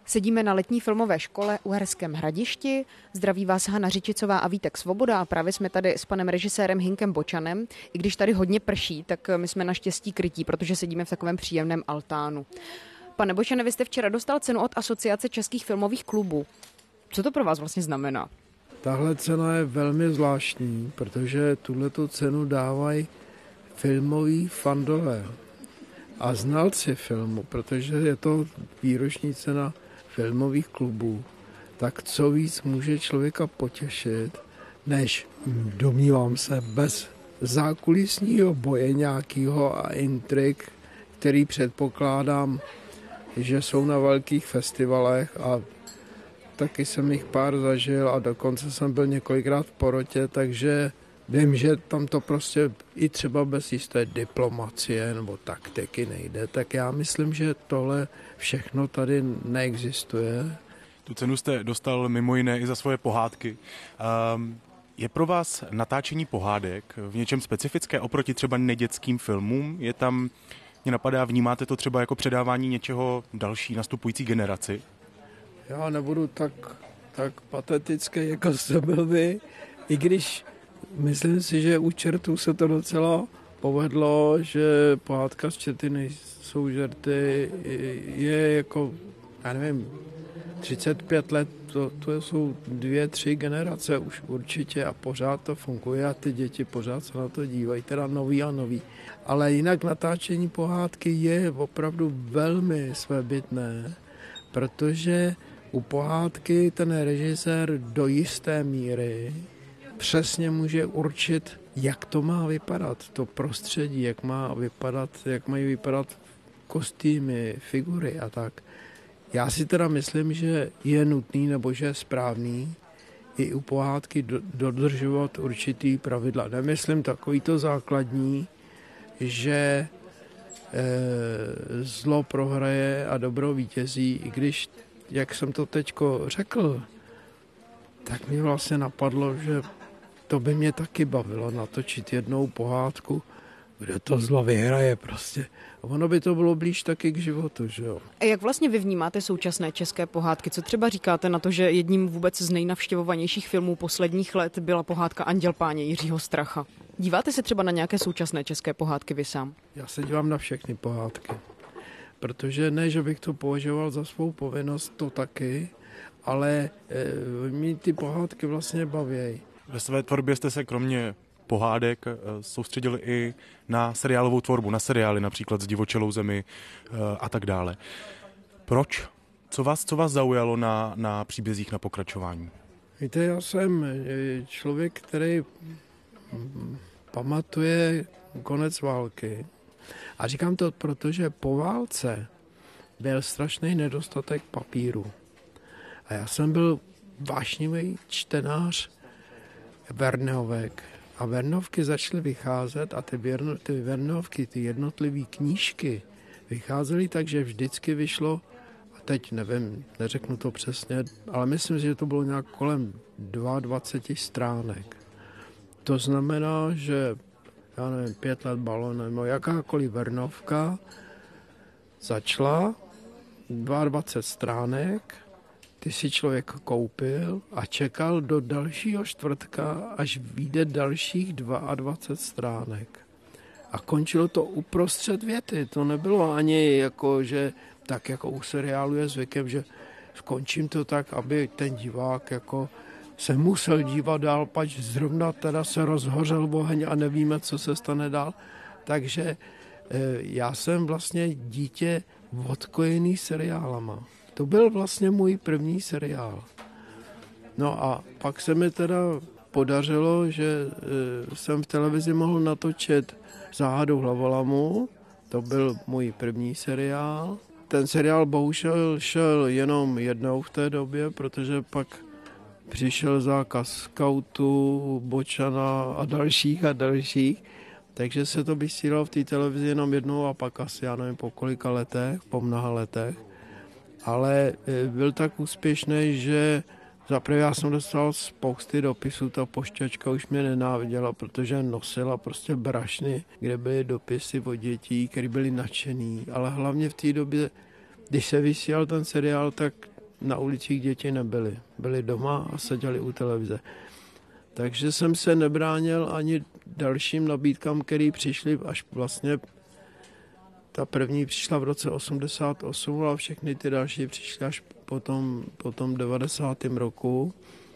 Sedíme na letní filmové škole u Uherském Hradišti. Zdraví vás Hana Řičicová a Vítek Svoboda a právě jsme tady s panem režisérem Hinkem Bočanem. I když tady hodně prší, tak my jsme naštěstí krytí, protože sedíme v takovém příjemném altánu. Pane Bočane, vy jste včera dostal cenu od Asociace českých filmových klubů. Co to pro vás vlastně znamená? Tahle cena je velmi zvláštní, protože tuhletu cenu dávají filmoví fandové a znalci filmu, protože je to výroční cena filmových klubů. Tak co víc může člověka potěšit, než, domnívám se, bez zákulisního boje nějakého a intrik, který předpokládám, že jsou na velkých festivalech a taky jsem jich pár zažil a dokonce jsem byl několikrát v porotě, takže vím, že tam to prostě i třeba bez jisté diplomacie nebo taktiky nejde, tak já myslím, že tohle všechno tady neexistuje. Tu cenu jste dostal mimo jiné i za svoje pohádky. Je pro vás natáčení pohádek v něčem specifické oproti třeba nedětským filmům? Je tam, mě napadá, vnímáte to třeba jako předávání něčeho další nastupující generaci? Já nebudu tak patetický, jako jste byl vy, i když myslím si, že u čertů se to docela povedlo, že pohádka z Čerty nejsou žerty je jako, já nevím, 35 let, to jsou 2-3 generace už určitě a pořád to funguje a ty děti pořád se na to dívají, teda nový a nový. Ale jinak natáčení pohádky je opravdu velmi svébytné, protože u pohádky ten režisér do jisté míry přesně může určit, jak to má vypadat, to prostředí, jak mají vypadat kostýmy, figury a tak. Já si teda myslím, že je nutný nebo že je správný i u pohádky dodržovat určitý pravidla. Nemyslím takový to základní, že zlo prohraje a dobro vítězí, i když, jak jsem to teďko řekl, tak mi vlastně napadlo, že to by mě taky bavilo natočit jednou pohádku, kde to zlo vyhraje prostě. Ono by to bylo blíž taky k životu, že jo. A jak vlastně vy vnímáte současné české pohádky? Co třeba říkáte na to, že jedním vůbec z nejnavštěvovanějších filmů posledních let byla pohádka Anděl páně Jiřího Stracha? Díváte se třeba na nějaké současné české pohádky vy sám? Já se dívám na všechny pohádky, protože ne, že bych to považoval za svou povinnost, to taky, ale mě ty pohádky vlastně baví. Ve své tvorbě jste se kromě pohádek soustředili i na seriálovou tvorbu, na seriály například Z divočelou zemi a tak dále. Proč? Co vás zaujalo na příbězích na pokračování? Víte, já jsem člověk, který pamatuje konec války. A říkám to, protože po válce byl strašný nedostatek papíru. A já jsem byl vášnivý čtenář Verneovek. A Vernovky začaly vycházet a ty Vernovky, ty jednotlivé knížky vycházely tak, že vždycky vyšlo, a teď nevím, neřeknu to přesně, ale myslím, že to bylo nějak kolem 22 stránek. To znamená, že já nevím, 5 let balonem, no jakákoliv Vernovka začala 22 stránek, ty si člověk koupil a čekal do dalšího čtvrtka, až vyjde dalších 22 stránek. A končilo to uprostřed věty. To nebylo ani jako, že tak jako u seriálu je zvykem, že skončím to tak, aby ten divák jako se musel dívat dál, pač zrovna teda se rozhořel oheň a nevíme, co se stane dál. Takže já jsem vlastně dítě odkojený seriálama. To byl vlastně můj první seriál. No a pak se mi teda podařilo, že jsem v televizi mohl natočit Záhadu hlavolamu. To byl můj první seriál. Ten seriál bohužel šel jenom jednou v té době, protože pak přišel zákaz Skautu, Bočana a dalších. Takže se to vysílalo v té televizi jenom jednou a pak asi, já nevím, po mnoha letech. Ale byl tak úspěšný, že zaprvé já jsem dostal spousty dopisů, ta pošťačka už mě nenáviděla, protože nosila prostě brašny, kde byly dopisy od dětí, které byly nadšený, ale hlavně v té době, když se vysílal ten seriál, tak na ulicích děti nebyly. Byly doma a seděli u televize. Takže jsem se nebránil ani dalším nabídkám, které přišly až vlastně. Ta první přišla v roce 88 a všechny ty další přišly až po tom 90. roku.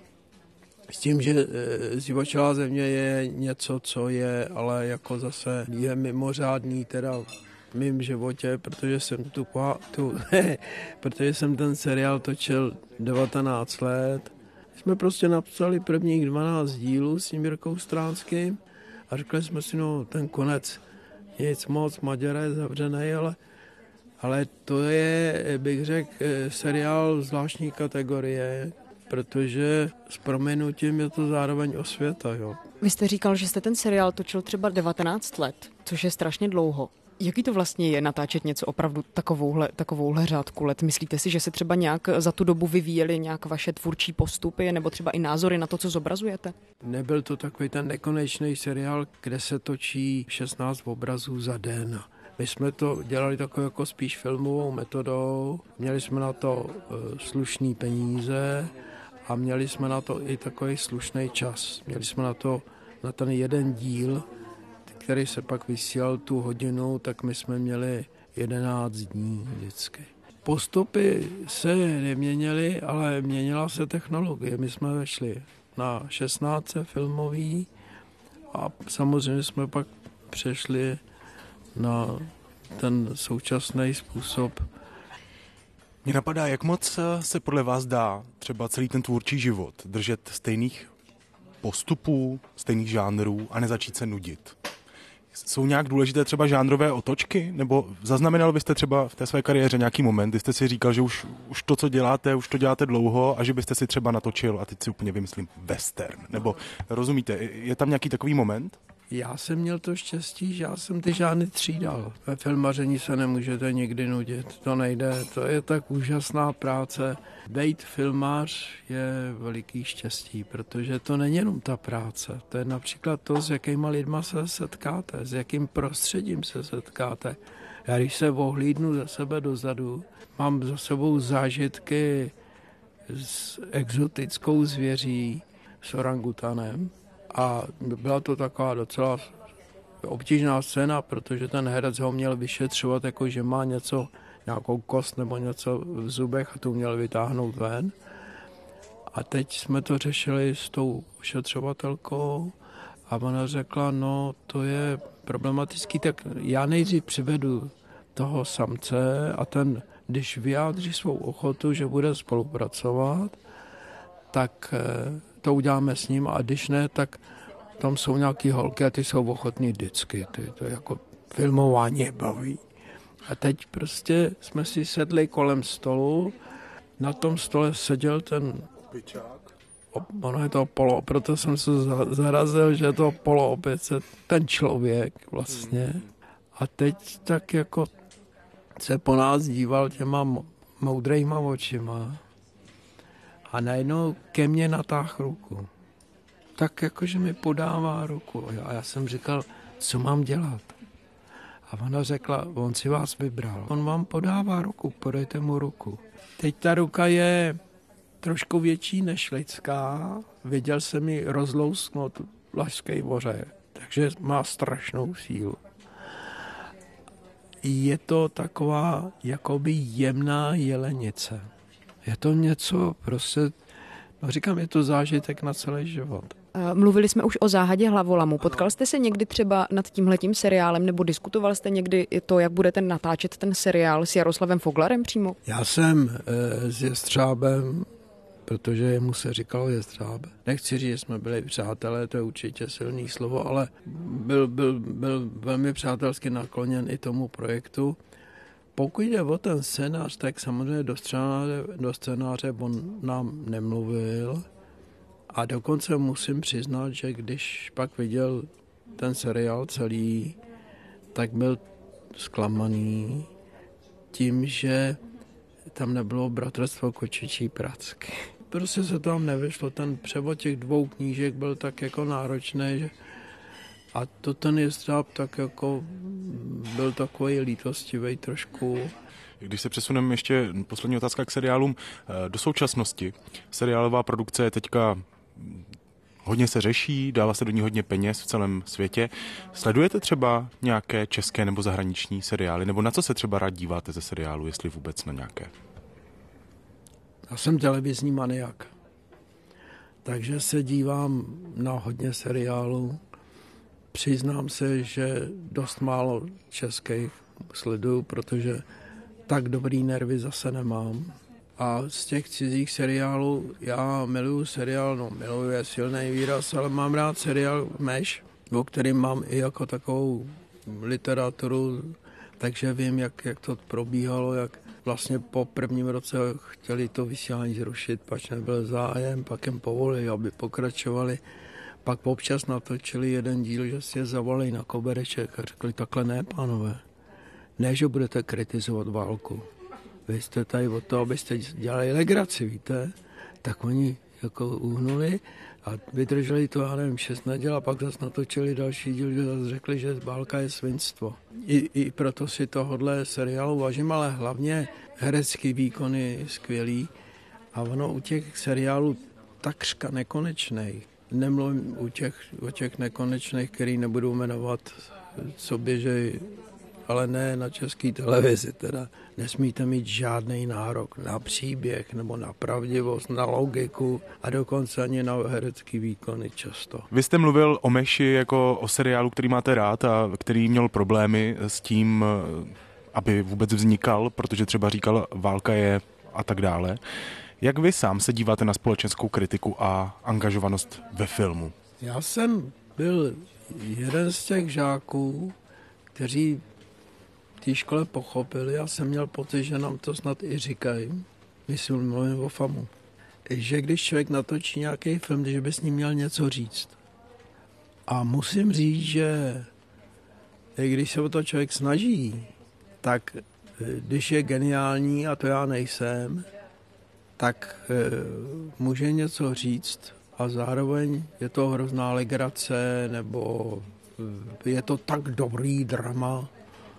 S tím, že zdivočelá země je něco, co je, ale jako zase je mimořádný teda v mém životě, protože jsem protože jsem ten seriál točil 19 let. Jsme prostě napsali prvních 12 dílů s tím Jirkou Stránským a řekli jsme si, no ten konec nic moc, Maďara je zavřený, ale to je, bych řekl, seriál zvláštní kategorie, protože s prominutím je to zároveň osvěta. Jo. Vy jste říkal, že jste ten seriál točil třeba 19 let, což je strašně dlouho. Jaký to vlastně je natáčet něco opravdu takovouhle řádku let? Myslíte si, že se třeba nějak za tu dobu vyvíjely nějak vaše tvůrčí postupy nebo třeba i názory na to, co zobrazujete? Nebyl to takový ten nekonečný seriál, kde se točí 16 obrazů za den. My jsme to dělali takovou jako spíš filmovou metodou. Měli jsme na to slušný peníze a měli jsme na to i takový slušný čas. Měli jsme na ten jeden díl, který se pak vysílal tu hodinu, tak my jsme měli 11 dní vždycky. Postupy se neměnily, ale měnila se technologie. My jsme vešli na 16 filmový a samozřejmě jsme pak přešli na ten současný způsob. Mně napadá, jak moc se podle vás dá třeba celý ten tvůrčí život držet stejných postupů, stejných žánrů a nezačít se nudit. Jsou nějak důležité třeba žánrové otočky? Nebo zaznamenal byste třeba v té své kariéře nějaký moment, kdy jste si říkal, že už to, co děláte, už to děláte dlouho a že byste si třeba natočil, a teď si úplně vymyslím, western? Nebo rozumíte, je tam nějaký takový moment? Já jsem měl to štěstí, že já jsem ty žánry třídal. Ve filmaření se nemůžete nikdy nudit, to nejde, to je tak úžasná práce. Být filmář je veliký štěstí, protože to není jenom ta práce, to je například to, s jakýma lidma se setkáte, s jakým prostředím se setkáte. Já když se ohlídnu za sebe dozadu, mám za sebou zážitky s exotickou zvěří, s orangutanem, a byla to taková docela obtížná scéna, protože ten herec ho měl vyšetřovat, jako že má nějakou kost nebo něco v zubech a tu měl vytáhnout ven. A teď jsme to řešili s tou ošetřovatelkou a ona řekla, no to je problematický, tak já nejdřív přivedu toho samce a ten, když vyjádří svou ochotu, že bude spolupracovat, tak to uděláme s ním a když ne, tak tam jsou nějaký holky a ty jsou ochotní vždycky. To je jako filmování baví. A teď prostě jsme si sedli kolem stolu, na tom stole seděl ten opičák. Ono je to proto jsem se zarazil, že je to poloopice, ten člověk vlastně. A teď tak jako se po nás díval těma moudrejma očima. A najednou ke mně natáhl ruku. Tak jakože mi podává ruku. A já jsem říkal, co mám dělat? A ona řekla, on si vás vybral. On vám podává ruku, podejte mu ruku. Teď ta ruka je trošku větší než lidská. Viděl jsem ji rozlousknout Lašské moře. Takže má strašnou sílu. Je to taková jakoby jemná jelenice. Je to něco prostě, no říkám, je to zážitek na celý život. Mluvili jsme už o Záhadě hlavolamu. Potkal jste se někdy třeba nad tímhletím seriálem nebo diskutoval jste někdy i to, jak budete natáčet ten seriál s Jaroslavem Foglarem přímo? Já jsem s Jestřábem, protože jemu se říkalo Jestřáb. Nechci říct, že jsme byli přátelé, to je určitě silný slovo, ale byl velmi přátelsky nakloněn i tomu projektu. Pokud jde o ten scénář, tak samozřejmě do scénáře on nám nemluvil a dokonce musím přiznat, že když pak viděl ten seriál celý, tak byl zklamaný tím, že tam nebylo bratrstvo Kočičí pracky. Prostě se tam nevyšlo, ten převod těch 2 knížek byl tak jako náročný, A to ten Jestřáb tak jako byl takový lítostivý trošku. Když se přesuneme ještě poslední otázka k seriálům. Do současnosti seriálová produkce je teďka hodně se řeší, dává se do ní hodně peněz v celém světě. Sledujete třeba nějaké české nebo zahraniční seriály? Nebo na co se třeba rád díváte ze seriálu, jestli vůbec na nějaké? Já jsem televizní maniak, takže se dívám na hodně seriálů. Přiznám se, že dost málo českých sleduju, protože tak dobrý nervy zase nemám. A z těch cizích seriálů já miluju seriál, miluju je silný výraz, ale mám rád seriál Meš, o kterým mám i jako takovou literaturu, takže vím, jak to probíhalo, jak vlastně po prvním roce chtěli to vysílání zrušit, pač nebyl zájem, pak jim povolili, aby pokračovali. Pak občas natočili jeden díl, že si je zavolali na kobereček a řekli, takhle ne, pánové, ne, že budete kritizovat válku. Vy jste tady o to, abyste dělali legraci, víte? Tak oni jako uhnuli a vydrželi to, já nevím, 6 neděl a pak zase natočili další díl, že zase řekli, že válka je svinstvo. I proto si tohodle seriálu vážím, ale hlavně herecký výkon je skvělý a ono u těch seriálů takřka nekonečnej. Nemluvím o těch nekonečných, který nebudou jmenovat, co běžej, ale ne na české televizi. Teda nesmíte mít žádný nárok na příběh nebo na pravdivost, na logiku a dokonce ani na herecký výkony často. Vy jste mluvil o Meši jako o seriálu, který máte rád a který měl problémy s tím, aby vůbec vznikal, protože třeba říkal, válka je a tak dále. Jak vy sám se díváte na společenskou kritiku a angažovanost ve filmu? Já jsem byl jeden z těch žáků, kteří v té škole pochopili, já jsem měl pocit, že nám to snad i říkají, myslím, mluvím o FAMu, že když člověk natočí nějaký film, že by s ním měl něco říct. A musím říct, že když se o to člověk snaží, tak když je geniální, a to já nejsem, tak může něco říct a zároveň je to hrozná legrace, nebo je to tak dobrý drama.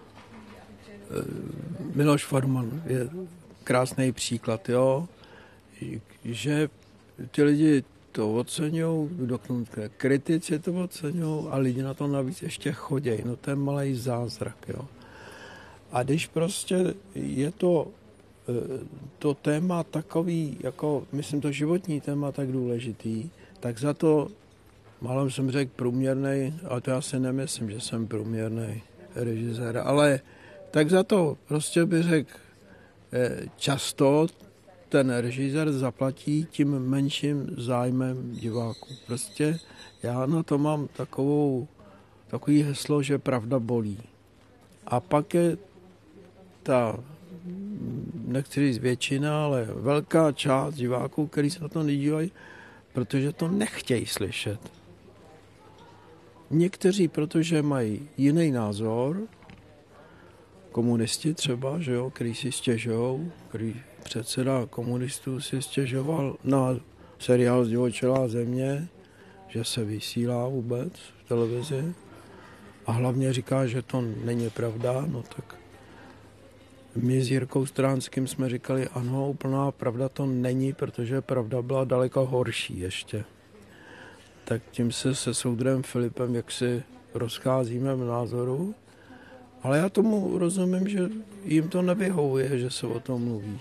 Miloš Forman je krásný příklad, jo? Že ty lidi to oceňují, dokonce kritici to oceňují a lidi na to navíc ještě chodějí. No to je malý zázrak, jo? A když prostě je to téma takový, jako myslím to životní téma tak důležitý, tak za to, málem jsem řekl průměrnej, ale to já si nemyslím, že jsem průměrnej režisér, ale tak za to prostě bych řekl, často ten režisér zaplatí tím menším zájmem diváků. Prostě já na to mám takový heslo, že pravda bolí. A pak je ta, nechci říct většina, ale velká část diváků, který se na to nedívají, protože to nechtějí slyšet. Někteří, protože mají jiný názor, komunisti třeba, že jo, který si stěžujou, který předseda komunistů si stěžoval na seriál Zdivočelá země, že se vysílá vůbec v televizi a hlavně říká, že to není pravda, no tak my s Jirkou Stránským jsme říkali, ano, úplná pravda to není, protože pravda byla daleko horší ještě. Tak tím se soudrem Filipem jaksi rozcházíme v názoru, ale já tomu rozumím, že jim to nevyhovuje, že se o tom mluví.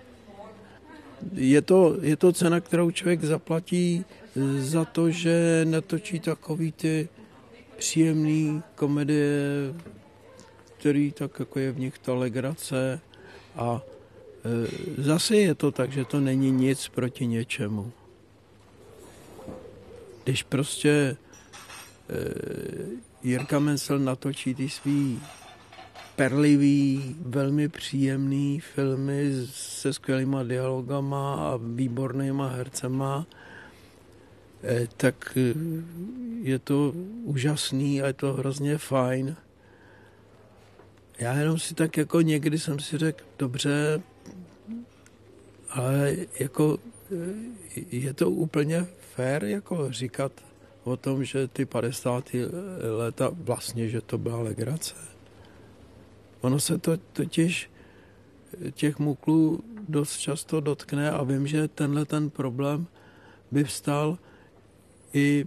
Je to cena, kterou člověk zaplatí za to, že netočí takový ty příjemný komedie, který tak jako je v nich ta legrace a zase je to tak, že to není nic proti něčemu. Když prostě Jirka Mencel natočí ty svý perlivý, velmi příjemný filmy se skvělýma dialogama a výbornýma hercema, tak je to úžasný a je to hrozně fajn. Já jenom si tak jako někdy jsem si řekl, dobře, ale jako je to úplně fér jako říkat o tom, že ty 50. léta vlastně, že to byla legrace. Ono se to totiž těch muklů dost často dotkne a vím, že ten problém by vstal i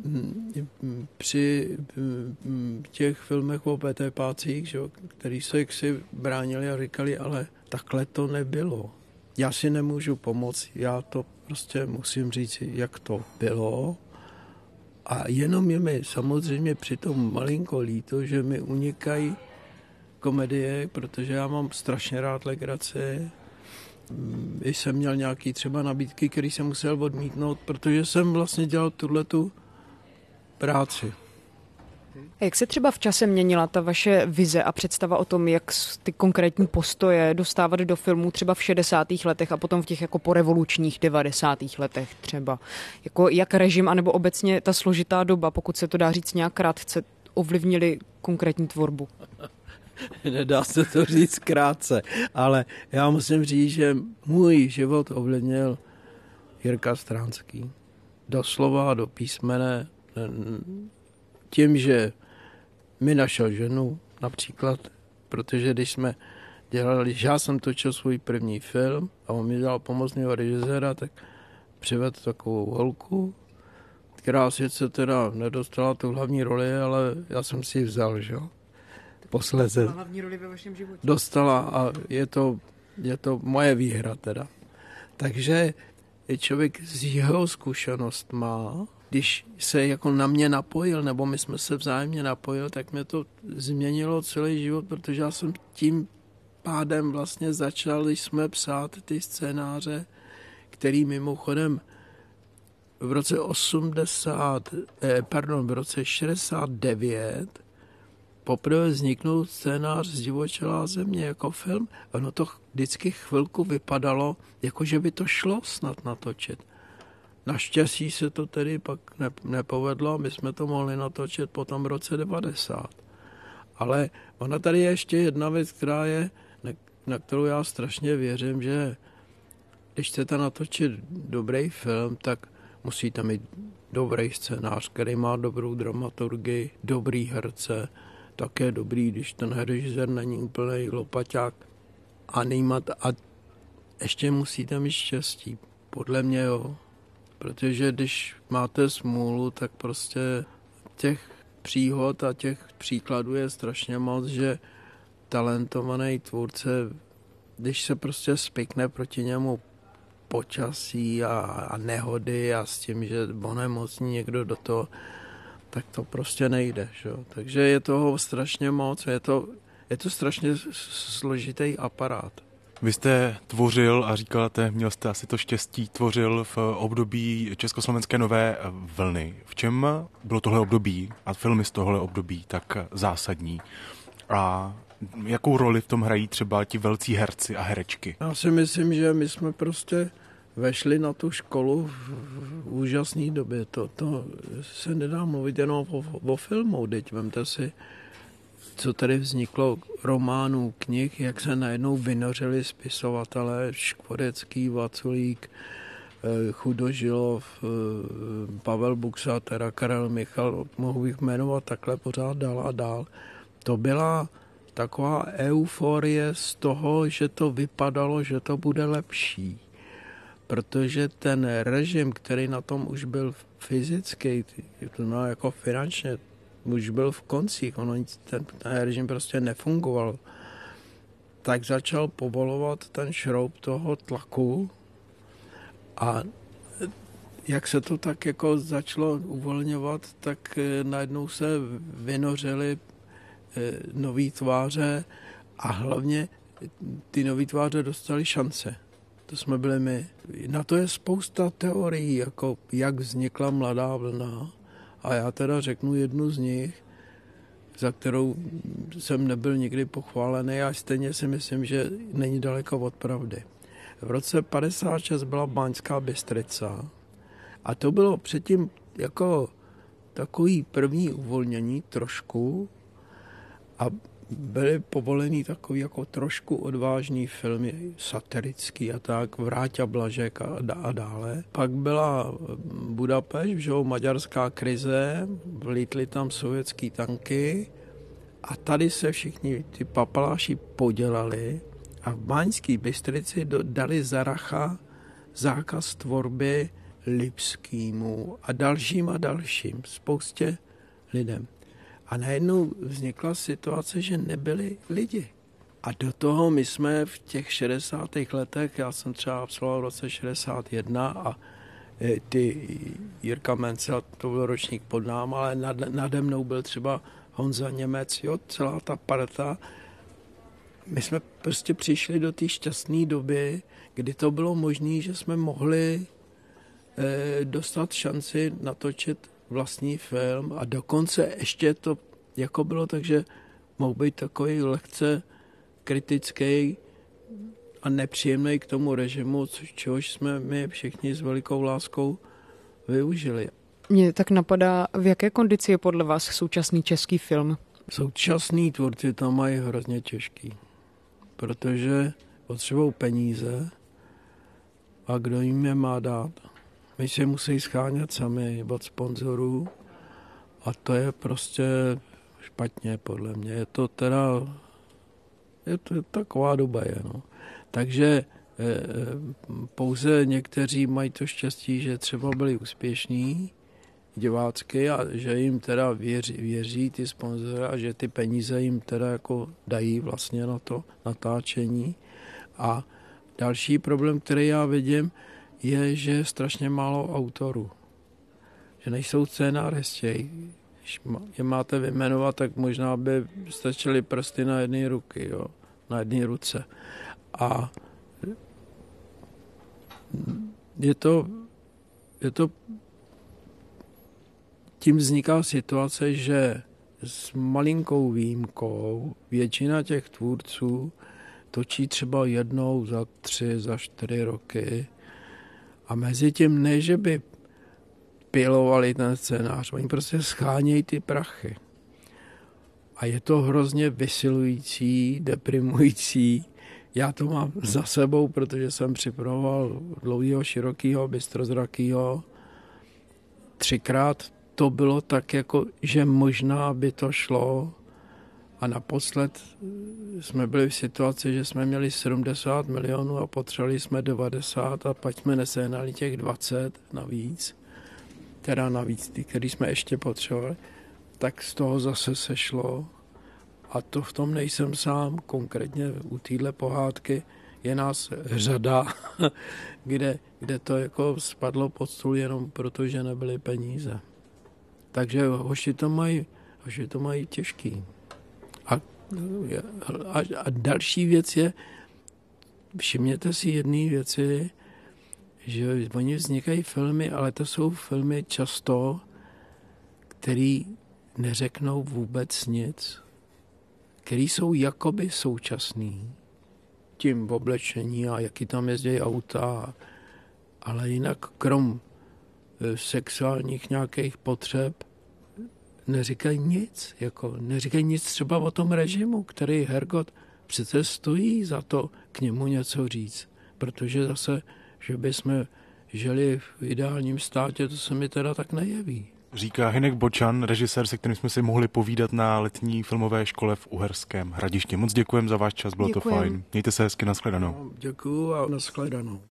při těch filmech o PTPácích, který se jaksi bránili a říkali, ale takhle to nebylo. Já si nemůžu pomoct, já to prostě musím říct, jak to bylo. A jenom je mi samozřejmě přitom malinko líto, že mi unikají komedie, protože já mám strašně rád legraci. I jsem měl nějaký třeba nabídky, který jsem musel odmítnout, protože jsem vlastně dělal tuhletu práci. A jak se třeba v čase měnila ta vaše vize a představa o tom, jak ty konkrétní postoje dostávat do filmů třeba v 60. letech a potom v těch jako porevolučních 90. letech třeba? Jako jak režim anebo obecně ta složitá doba, pokud se to dá říct nějak krátce, ovlivnili konkrétní tvorbu? Nedá se to říct krátce, ale já musím říct, že můj život ovlivnil Jirka Stránský. Doslova a do písmene. Tím, že mi našel ženu například, protože když jsme dělali, že já jsem točil svůj první film a on mi dal pomocného režiséra, tak přivedl takovou holku, která sice teda nedostala tu hlavní roli, ale já jsem si ji vzal, že jo. Posledně hlavní roli ve vašem životě. Dostala a je to moje výhra teda. Takže člověk z jeho zkušenost má, když se jako na mě napojil, nebo my jsme se vzájemně napojili, tak mě to změnilo celý život, protože já jsem tím pádem vlastně začal, když jsme psát ty scénáře, který mimochodem v roce 69 poprvé vzniknul scénář Zdivočelá země jako film. Ono to vždycky chvilku vypadalo, jako že by to šlo snad natočit. Naštěstí se to tedy pak nepovedlo a my jsme to mohli natočit potom v roce 90. Ale ona tady je ještě jedna věc, která je, na kterou já strašně věřím, že když chcete natočit dobrý film, tak musíte mít dobrý scénář, který má dobrou dramaturgii, dobrý herce, také dobrý, když ten režisér není úplný lopaťák a ještě musíte mít štěstí. Podle mě jo. Protože když máte smůlu, tak prostě těch příhod a těch příkladů je strašně moc, že talentovaný tvůrce, když se prostě spikne proti němu počasí a nehody a s tím, že onemocní někdo do toho, tak to prostě nejde. Že? Takže je toho strašně moc, je to strašně složitý aparát. Vy jste tvořil a říkáte, měl jste asi to štěstí, tvořil v období československé nové vlny. V čem bylo tohle období a filmy z tohle období tak zásadní? A jakou roli v tom hrají třeba ti velcí herci a herečky? Já si myslím, že my jsme prostě vešli na tu školu v úžasné době. To se nedá mluvit jenom o filmu. Teď vemte si, co tady vzniklo románů, knih, jak se najednou vynořili spisovatelé Škvorecký, Vaculík, Chudožilov, Pavel Buksa, teda Karel Michal, mohu bych jmenovat takhle pořád dál a dál. To byla taková euforie z toho, že to vypadalo, že to bude lepší. Protože ten režim, který na tom už byl fyzicky, to jako finančně, už byl v koncích, ten režim prostě nefungoval, tak začal povolovat ten šroub toho tlaku a jak se to tak jako začalo uvolňovat, tak najednou se vynořily nový tváře a hlavně ty nový tváře dostaly šance. To jsme byli my. Na to je spousta teorií, jako jak vznikla mladá vlna. A já teda řeknu jednu z nich, za kterou jsem nebyl nikdy pochválený a stejně si myslím, že není daleko od pravdy. V roce 56 byla Baňská Bystrica a to bylo předtím jako takový první uvolnění trošku a byly povolený takový jako trošku odvážný filmy, satirický a tak, Vráťa Blažek a dále. Pak byla Budapešť, že jo, maďarská krize, vlítly tam sovětský tanky a tady se všichni ty papaláši podělali a v Baňské Bystrici dali za racha zákaz tvorby Lipskýmu a dalším, spoustě lidem. A najednou vznikla situace, že nebyli lidi. A do toho my jsme v těch 60. letech, já jsem třeba absolvoval v roce 61 a ty Jirka Mencel, to byl ročník pod náma, ale nade mnou byl třeba Honza Němec, jo, celá ta parta. My jsme prostě přišli do té šťastné doby, kdy to bylo možné, že jsme mohli dostat šanci natočit vlastní film a dokonce ještě to jako bylo tak, že mohl být takový lehce kritický a nepříjemný k tomu režimu, čehož jsme my všichni s velikou láskou využili. Mě tak napadá, v jaké kondici je podle vás současný český film? Současný tvůrci to mají hrozně těžký, protože potřebují peníze a kdo jim je má dát? My si musí schánět sami od sponzorů a to je prostě špatně podle mě. Je to taková doba je, no. Takže pouze někteří mají to štěstí, že třeba byli úspěšní divácky a že jim teda věří ty sponzory a že ty peníze jim teda jako dají vlastně na to natáčení. A další problém, který já vidím, je, že je strašně málo autorů. Že nejsou scénáristi. Když je máte vyjmenovat, tak možná by stačily prsty na jedné ruky, jo? Na jedné ruce. A je to tím vzniká situace, že s malinkou výjimkou většina těch tvůrců točí třeba jednou za 3, za 4 roky a mezi tím ne, že by pilovali ten scénář, oni prostě schánějí ty prachy. A je to hrozně vysilující, deprimující. Já to mám za sebou, protože jsem připravoval Dlouhýho, Širokýho, Bystrozrakýho. 3krát to bylo tak, jako, že možná by to šlo. A naposled jsme byli v situaci, že jsme měli 70 milionů a potřebovali jsme 90 a pak jsme nesehnali těch 20 navíc. Teda navíc ty, který jsme ještě potřebovali. Tak z toho zase sešlo. A to v tom nejsem sám, konkrétně u téhle pohádky je nás řada, kde to jako spadlo pod stůl jenom proto, že nebyly peníze. Takže hoši to mají těžký. A další věc je, všimněte si jedné věci, že oni vznikají filmy, ale to jsou filmy často, které neřeknou vůbec nic, které jsou jakoby současný, tím v oblečení a jaký tam jezdí auta, ale jinak krom sexuálních nějakých potřeb neříkají nic, neříkají nic třeba o tom režimu, který hergot přece stojí za to k němu něco říct, protože zase, že bychom žili v ideálním státě, to se mi teda tak nejeví. Říká Hynek Bočan, režisér, se kterým jsme si mohli povídat na letní filmové škole v Uherském Hradišti. Moc děkujeme za váš čas, bylo to fajn. Mějte se hezky, nashledanou. Děkuju a nashledanou.